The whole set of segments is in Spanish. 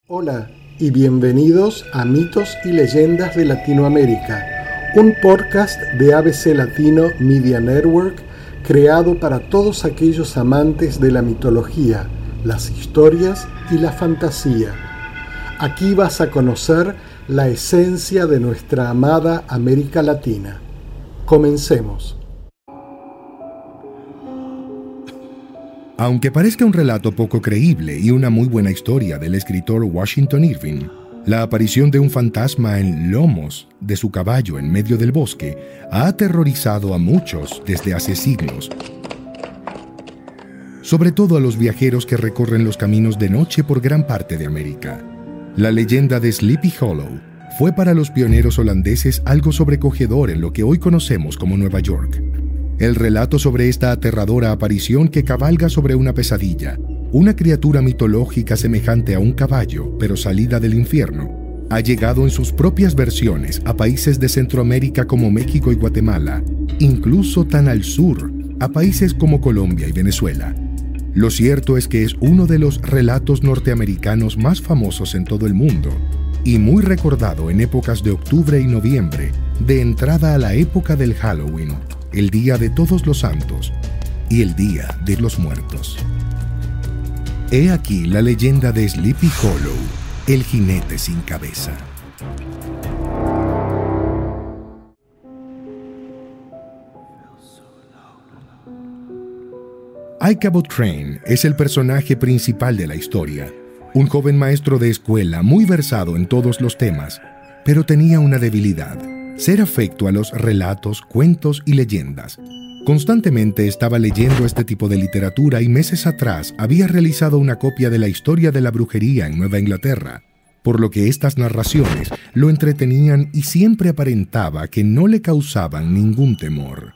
Hola y bienvenidos a Mitos y Leyendas de Latinoamérica, un podcast de ABC Latino Media Network creado para todos aquellos amantes de la mitología, las historias y la fantasía. Aquí vas a conocer la esencia de nuestra amada América Latina. Comencemos. Aunque parezca un relato poco creíble y una muy buena historia del escritor Washington Irving, la aparición de un fantasma en lomos de su caballo en medio del bosque ha aterrorizado a muchos desde hace siglos, sobre todo a los viajeros que recorren los caminos de noche por gran parte de América. La leyenda de Sleepy Hollow fue para los pioneros holandeses algo sobrecogedor en lo que hoy conocemos como Nueva York. El relato sobre esta aterradora aparición que cabalga sobre una pesadilla, una criatura mitológica semejante a un caballo, pero salida del infierno, ha llegado en sus propias versiones a países de Centroamérica como México y Guatemala, incluso tan al sur, a países como Colombia y Venezuela. Lo cierto es que es uno de los relatos norteamericanos más famosos en todo el mundo y muy recordado en épocas de octubre y noviembre, de entrada a la época del Halloween, el Día de Todos los Santos y el Día de los Muertos. He aquí la leyenda de Sleepy Hollow, el jinete sin cabeza. Ichabod Crane es el personaje principal de la historia, un joven maestro de escuela muy versado en todos los temas, pero tenía una debilidad: ser afecto a los relatos, cuentos y leyendas. Constantemente estaba leyendo este tipo de literatura y meses atrás había realizado una copia de la historia de la brujería en Nueva Inglaterra, por lo que estas narraciones lo entretenían y siempre aparentaba que no le causaban ningún temor.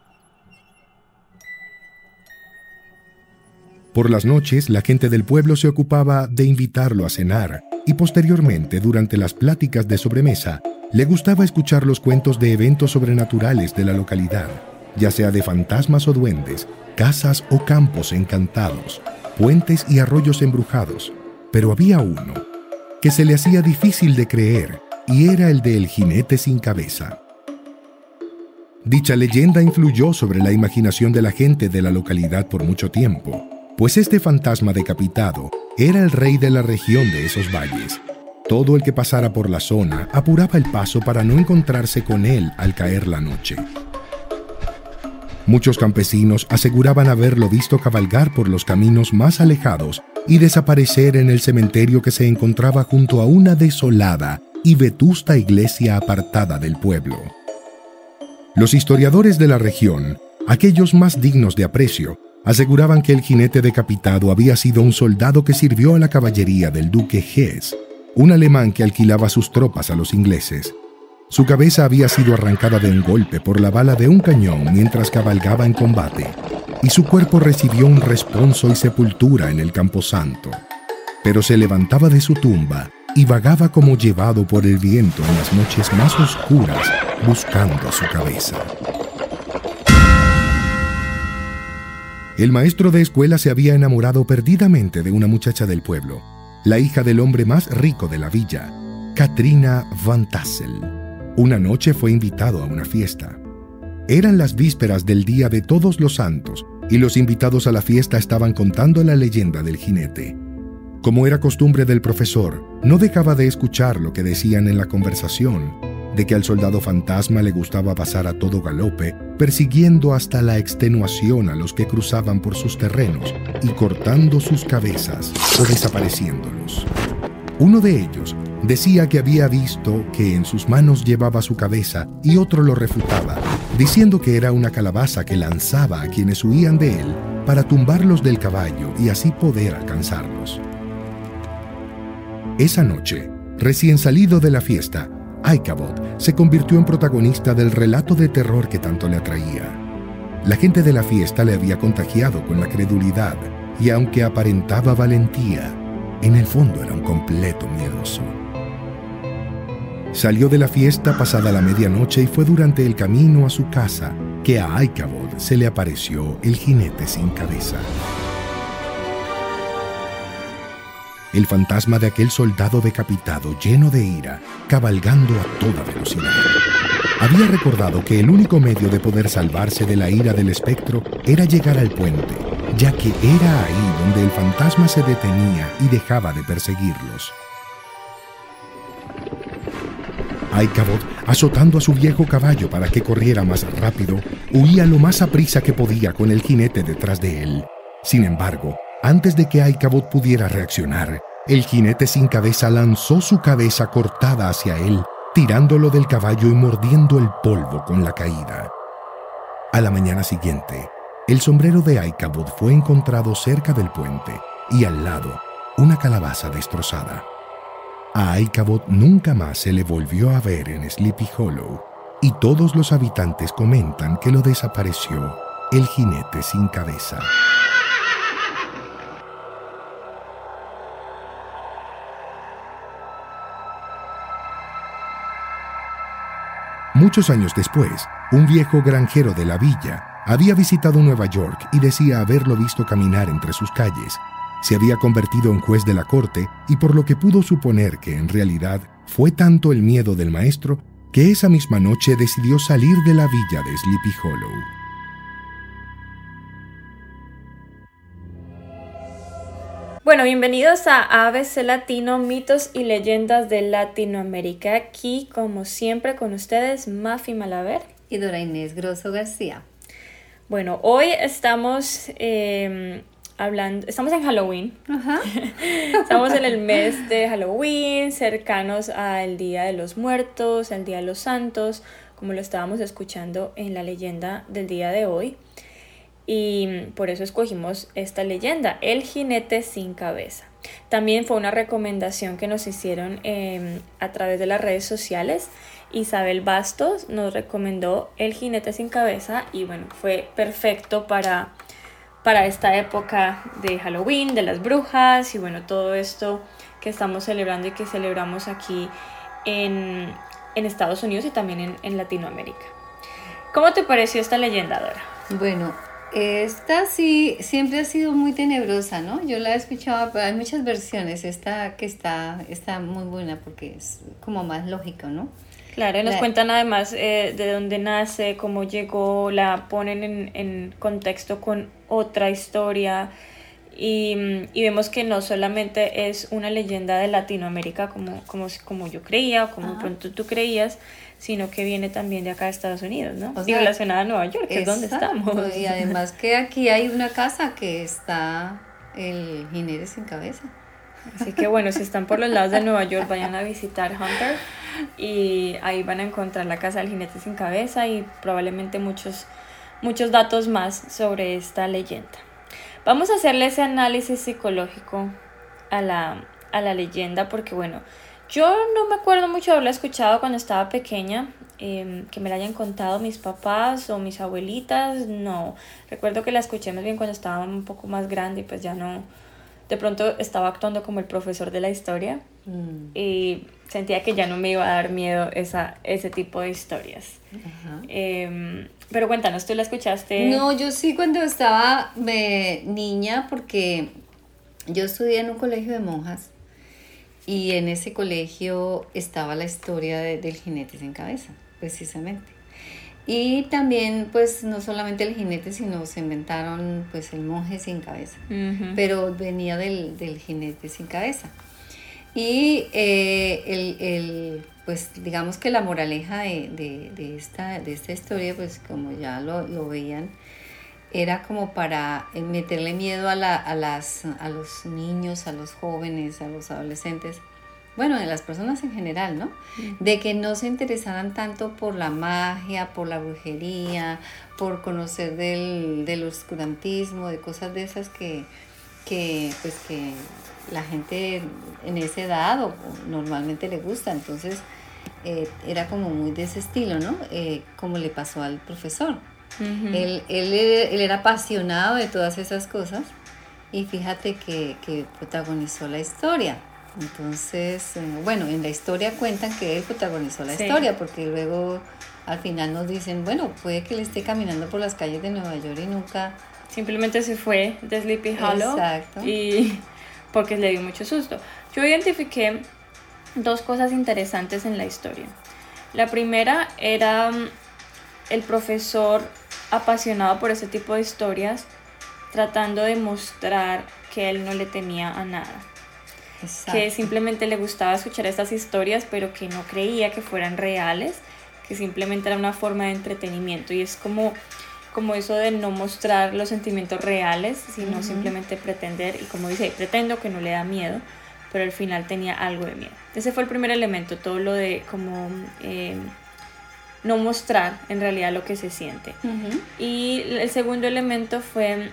Por las noches, la gente del pueblo se ocupaba de invitarlo a cenar y posteriormente, durante las pláticas de sobremesa, le gustaba escuchar los cuentos de eventos sobrenaturales de la localidad, ya sea de fantasmas o duendes, casas o campos encantados, puentes y arroyos embrujados. Pero había uno que se le hacía difícil de creer y era el del jinete sin cabeza. Dicha leyenda influyó sobre la imaginación de la gente de la localidad por mucho tiempo, pues este fantasma decapitado era el rey de la región de esos valles. Todo el que pasara por la zona apuraba el paso para no encontrarse con él al caer la noche. Muchos campesinos aseguraban haberlo visto cabalgar por los caminos más alejados y desaparecer en el cementerio que se encontraba junto a una desolada y vetusta iglesia apartada del pueblo. Los historiadores de la región, aquellos más dignos de aprecio, aseguraban que el jinete decapitado había sido un soldado que sirvió a la caballería del duque Hesse, un alemán que alquilaba sus tropas a los ingleses. Su cabeza había sido arrancada de un golpe por la bala de un cañón mientras cabalgaba en combate, y su cuerpo recibió un responso y sepultura en el Camposanto. Pero se levantaba de su tumba y vagaba como llevado por el viento en las noches más oscuras, buscando su cabeza. El maestro de escuela se había enamorado perdidamente de una muchacha del pueblo, la hija del hombre más rico de la villa, Katrina Van Tassel. Una noche fue invitado a una fiesta. Eran las vísperas del Día de Todos los Santos y los invitados a la fiesta estaban contando la leyenda del jinete. Como era costumbre del profesor, no dejaba de escuchar lo que decían en la conversación, de que al soldado fantasma le gustaba pasar a todo galope, persiguiendo hasta la extenuación a los que cruzaban por sus terrenos y cortando sus cabezas o desapareciéndolos. Uno de ellos decía que había visto que en sus manos llevaba su cabeza y otro lo refutaba, diciendo que era una calabaza que lanzaba a quienes huían de él para tumbarlos del caballo y así poder alcanzarlos. Esa noche, recién salido de la fiesta, Ichabod se convirtió en protagonista del relato de terror que tanto le atraía. La gente de la fiesta le había contagiado con la credulidad y aunque aparentaba valentía, en el fondo era un completo miedoso. Salió de la fiesta pasada la medianoche y fue durante el camino a su casa que a Ichabod se le apareció el jinete sin cabeza. el fantasma de aquel soldado decapitado lleno de ira, cabalgando a toda velocidad. Había recordado que el único medio de poder salvarse de la ira del espectro era llegar al puente, ya que era ahí donde el fantasma se detenía y dejaba de perseguirlos. Ichabod, azotando a su viejo caballo para que corriera más rápido, huía lo más aprisa que podía con el jinete detrás de él. Sin embargo, antes de que Ichabod pudiera reaccionar, el jinete sin cabeza lanzó su cabeza cortada hacia él, tirándolo del caballo y mordiendo el polvo con la caída. A la mañana siguiente, el sombrero de Ichabod fue encontrado cerca del puente y al lado, una calabaza destrozada. A Ichabod nunca más se le volvió a ver en Sleepy Hollow, y todos los habitantes comentan que lo desapareció el jinete sin cabeza. Muchos años después, un viejo granjero de la villa había visitado Nueva York y decía haberlo visto caminar entre sus calles. Se había convertido en juez de la corte y por lo que pudo suponer que en realidad fue tanto el miedo del maestro que esa misma noche decidió salir de la villa de Sleepy Hollow. Bueno, bienvenidos a ABC Latino, mitos y leyendas de Latinoamérica. Aquí, como siempre, con ustedes, Mafi Malaver y Dora Inés Grosso García. Bueno, hoy estamos estamos en Halloween. Ajá. Estamos en el mes de Halloween, cercanos al Día de los Muertos, al Día de los Santos, como lo estábamos escuchando en la leyenda del día de hoy. Y por eso escogimos esta leyenda, el jinete sin cabeza. También fue una recomendación que nos hicieron a través de las redes sociales. Isabel Bastos nos recomendó el jinete sin cabeza y bueno, fue perfecto para esta época de Halloween, de las brujas y bueno, todo esto que estamos celebrando y que celebramos aquí en Estados Unidos y también en Latinoamérica. ¿Cómo te pareció esta leyenda, Dora? Bueno, esta sí siempre ha sido muy tenebrosa, ¿no? Yo la he escuchado, pero hay muchas versiones. Esta que está muy buena porque es como más lógico, ¿no? Claro, y nos cuentan además de dónde nace, cómo llegó, la ponen en contexto con otra historia y vemos que no solamente es una leyenda de Latinoamérica como yo creía o como pronto tú creías, sino que viene también de acá de Estados Unidos, ¿no? O sea, y relacionada a Nueva York, que es donde estamos. Y además que aquí hay una casa que está el jinete sin cabeza. Así que bueno, si están por los lados de Nueva York, vayan a visitar Hunter y ahí van a encontrar la casa del jinete sin cabeza y probablemente muchos datos más sobre esta leyenda. Vamos a hacerle ese análisis psicológico a la leyenda porque bueno, yo no me acuerdo mucho de haberla escuchado cuando estaba pequeña, que me la hayan contado mis papás o mis abuelitas, no. Recuerdo que la escuché más bien cuando estaba un poco más grande y pues ya no. De pronto estaba actuando como el profesor de la historia y sentía que ya no me iba a dar miedo ese tipo de historias. Pero cuéntanos, ¿tú la escuchaste? No, yo sí cuando estaba niña, porque yo estudié en un colegio de monjas y en ese colegio estaba la historia del jinete sin cabeza, precisamente. Y también, pues, no solamente el jinete, sino se inventaron, pues, el monje sin cabeza. Uh-huh. Pero venía del jinete sin cabeza. Y pues, digamos que la moraleja de esta historia, pues, como ya lo veían, era como para meterle miedo a los niños, a los jóvenes, a los adolescentes, bueno, de las personas en general, ¿no? De que no se interesaran tanto por la magia, por la brujería, por conocer del oscurantismo, de cosas de esas que la gente en esa edad o normalmente le gusta. Entonces, era como muy de ese estilo, ¿no? Como le pasó al profesor. Uh-huh. Él era apasionado de todas esas cosas y fíjate que protagonizó la historia. Entonces, bueno, en la historia cuentan que él protagonizó la historia, porque luego al final nos dicen, bueno, puede que él esté caminando por las calles de Nueva York y nunca... Simplemente se fue de Sleepy Hollow. Exacto. Y porque le dio mucho susto. Yo identifiqué dos cosas interesantes en la historia. La primera era el profesor apasionado por ese tipo de historias, tratando de mostrar que él no le temía a nada. Exacto. Que simplemente le gustaba escuchar estas historias, pero que no creía que fueran reales, que simplemente era una forma de entretenimiento. Y es como eso de no mostrar los sentimientos reales, sino simplemente pretender, y como dice, pretendo que no le da miedo, pero al final tenía algo de miedo. Ese fue el primer elemento, todo lo de como no mostrar en realidad lo que se siente. Y el segundo elemento fue,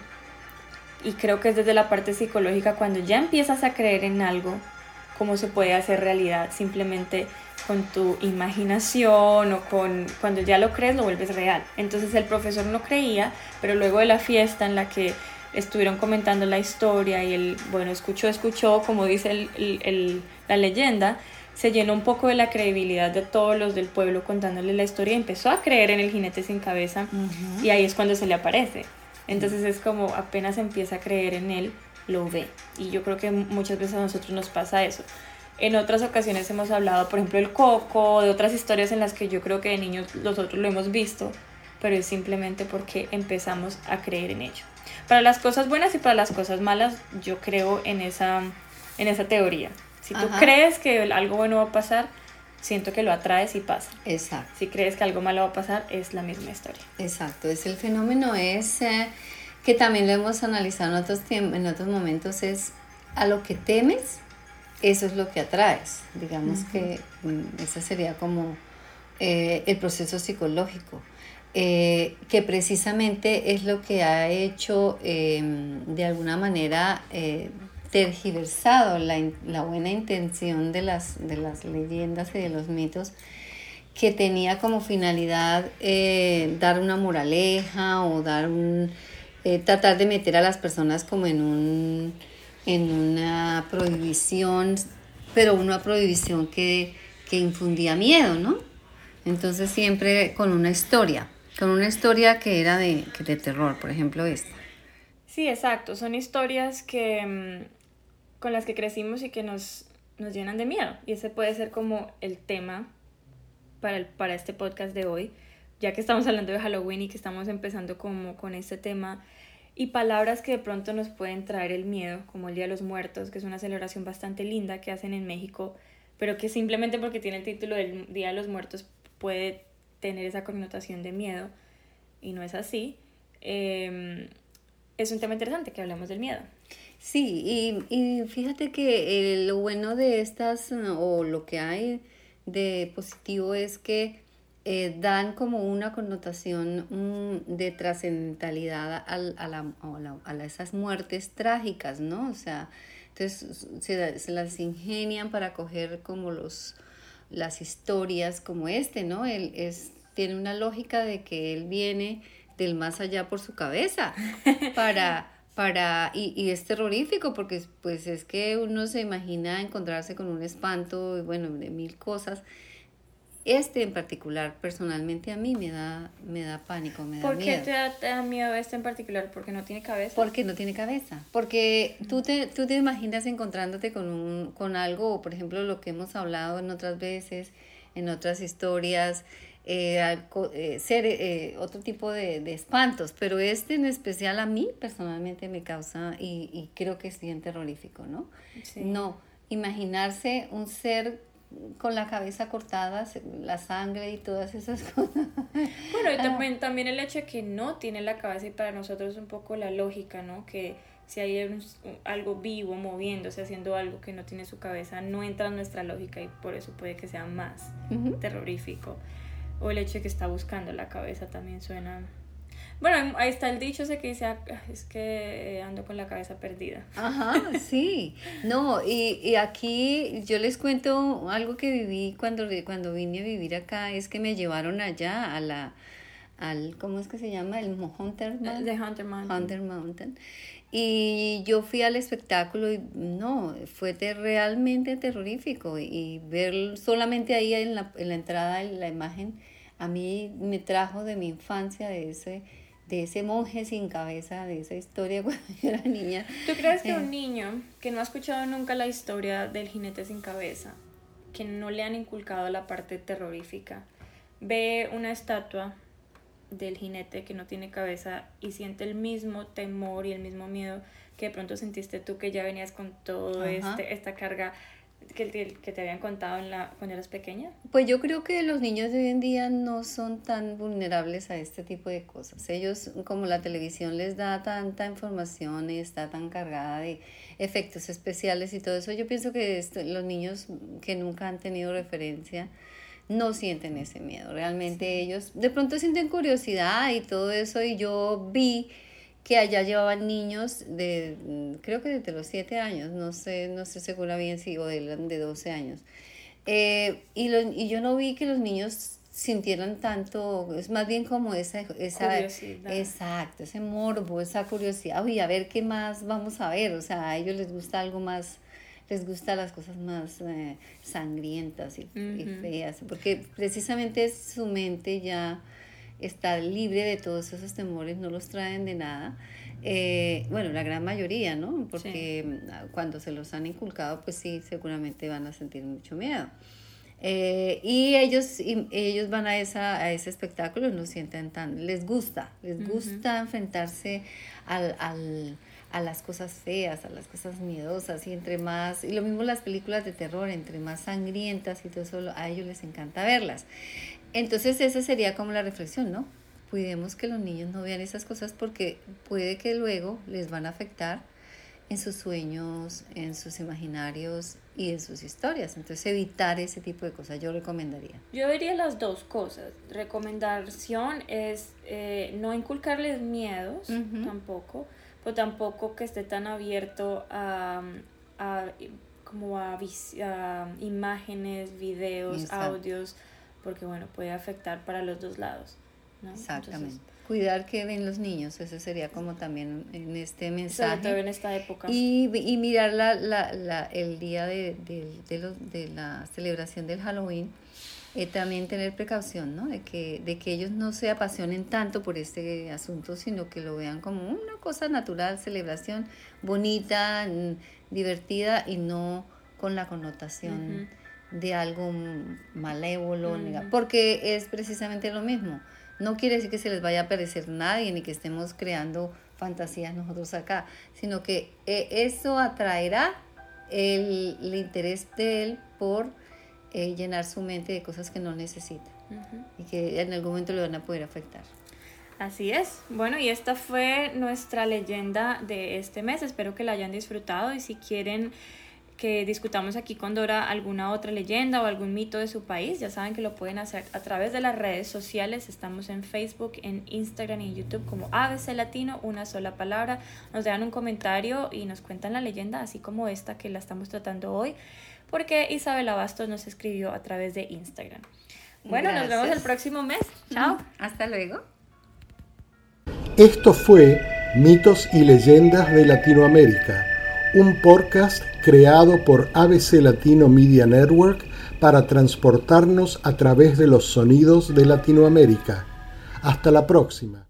y creo que es desde la parte psicológica, cuando ya empiezas a creer en algo, cómo se puede hacer realidad simplemente con tu imaginación, o cuando ya lo crees lo vuelves real. Entonces el profesor no creía, pero luego de la fiesta en la que estuvieron comentando la historia y él, bueno, escuchó, como dice la leyenda, se llenó un poco de la credibilidad de todos los del pueblo contándole la historia y empezó a creer en el jinete sin cabeza, y ahí es cuando se le aparece. Entonces es como apenas empieza a creer en él, lo ve. Y yo creo que muchas veces a nosotros nos pasa eso. En otras ocasiones hemos hablado, por ejemplo, el Coco, de otras historias en las que yo creo que de niños nosotros lo hemos visto, pero es simplemente porque empezamos a creer en ello. Para las cosas buenas y para las cosas malas, yo creo en esa teoría. Si tú crees que algo bueno va a pasar, siento que lo atraes y pasa. Exacto. Si crees que algo malo va a pasar, es la misma historia. Exacto. El fenómeno que también lo hemos analizado en otros momentos, es a lo que temes, eso es lo que atraes. Digamos que ese sería como el proceso psicológico. Que precisamente es lo que ha hecho de alguna manera tergiversado la buena intención de las leyendas y de los mitos, que tenía como finalidad dar una moraleja o tratar de meter a las personas como en una prohibición, pero una prohibición que infundía miedo, ¿no? Entonces siempre con una historia que era de terror, por ejemplo esta. Sí, exacto, son historias que con las que crecimos y que nos llenan de miedo, y ese puede ser como el tema para este podcast de hoy, ya que estamos hablando de Halloween y que estamos empezando como con este tema, y palabras que de pronto nos pueden traer el miedo, como el Día de los Muertos, que es una celebración bastante linda que hacen en México, pero que simplemente porque tiene el título del Día de los Muertos puede tener esa connotación de miedo, y no es así. Es un tema interesante que hablemos del miedo. Sí, y fíjate que lo bueno de estas, o lo que hay de positivo, es que dan como una connotación de trascendentalidad a esas muertes trágicas, ¿no? O sea, entonces se las ingenian para coger como las historias como ¿no? Tiene una lógica de que él viene del más allá por su cabeza y es terrorífico, porque pues es que uno se imagina encontrarse con un espanto y bueno, de mil cosas. En particular, personalmente a mí me da pánico, me da miedo. ¿Por qué te da miedo en particular? ¿Porque no tiene cabeza? Porque no tiene cabeza. Porque tú te imaginas encontrándote con algo, por ejemplo, lo que hemos hablado en otras veces, en otras historias, otro tipo de espantos, pero en especial a mí personalmente me causa, y creo que es bien terrorífico, ¿no? Sí. No, imaginarse un ser con la cabeza cortada, la sangre y todas esas cosas. Bueno, y también el hecho de que no tiene la cabeza, y para nosotros un poco la lógica, ¿no? Que si hay algo vivo moviéndose, haciendo algo que no tiene su cabeza, no entra en nuestra lógica, y por eso puede que sea más terrorífico. O el hecho de que está buscando la cabeza también suena... Bueno, ahí está el dicho ese que dice, es que ando con la cabeza perdida. Ajá, sí. No, y aquí yo les cuento algo que viví cuando vine a vivir acá, es que me llevaron allá ¿cómo es que se llama? El Hunter Mountain. The Hunter Mountain. Hunter Mountain. Y yo fui al espectáculo y no, fue realmente terrorífico, y ver solamente ahí en la entrada la imagen, a mí me trajo de mi infancia, de ese monje sin cabeza, de esa historia cuando yo era niña. ¿Tú crees que un niño que no ha escuchado nunca la historia del jinete sin cabeza, que no le han inculcado la parte terrorífica, ve una estatua del jinete que no tiene cabeza y siente el mismo temor y el mismo miedo que de pronto sentiste tú, que ya venías con todo esta carga que te habían contado cuando eras pequeña? Pues yo creo que los niños de hoy en día no son tan vulnerables a este tipo de cosas. Ellos, como la televisión les da tanta información y está tan cargada de efectos especiales y todo eso, yo pienso que los niños que nunca han tenido referencia no sienten ese miedo. Realmente ellos de pronto sienten curiosidad y todo eso, y yo vi que allá llevaban niños creo que desde los 7 años, no estoy segura bien si o de 12 años. Y yo no vi que los niños sintieran tanto, es más bien como esa curiosidad. Exacto, ese morbo, esa curiosidad. Uy, a ver qué más vamos a ver. O sea, a ellos les gusta algo más, les gustan las cosas más sangrientas y feas, porque precisamente su mente ya está libre de todos esos temores, no los traen de nada. Bueno, la gran mayoría, ¿no? Porque cuando se los han inculcado, pues sí, seguramente van a sentir mucho miedo. Y ellos van a ese espectáculo y no sienten les gusta enfrentarse a las cosas feas, a las cosas miedosas, y y lo mismo las películas de terror, entre más sangrientas y todo eso, a ellos les encanta verlas. Entonces esa sería como la reflexión, ¿no? Cuidemos que los niños no vean esas cosas, porque puede que luego les van a afectar en sus sueños, en sus imaginarios y en sus historias. Entonces evitar ese tipo de cosas yo recomendaría. Yo diría las dos cosas. Recomendación es no inculcarles miedos tampoco, pero tampoco que esté tan abierto a imágenes, videos, audios, porque bueno, puede afectar para los dos lados, ¿no? Exactamente. Entonces, cuidar que ven los niños, eso sería como también en este mensaje. Sobre todo en esta época. Y mirar el día de la celebración del Halloween, también tener precaución, ¿no? De que ellos no se apasionen tanto por este asunto, sino que lo vean como una cosa natural, celebración bonita, divertida, y no con la connotación de algo malévolo, porque es precisamente lo mismo. No quiere decir que se les vaya a parecer nadie, ni que estemos creando fantasías nosotros acá, sino que eso atraerá el interés de él por llenar su mente de cosas que no necesita y que en algún momento le van a poder afectar. Así es. Bueno, y esta fue nuestra leyenda de este mes. Espero que la hayan disfrutado, y si quieren que discutamos aquí con Dora alguna otra leyenda o algún mito de su país, ya saben que lo pueden hacer a través de las redes sociales. Estamos en Facebook, en Instagram y en YouTube como ABC Latino, una sola palabra. Nos dejan un comentario y nos cuentan la leyenda, así como esta que la estamos tratando hoy, porque Isabela Bastos nos escribió a través de Instagram. Bueno, gracias. Nos vemos el próximo mes. Chao. Hasta luego. Esto fue Mitos y Leyendas de Latinoamérica, un podcast creado por ABC Latino Media Network para transportarnos a través de los sonidos de Latinoamérica. Hasta la próxima.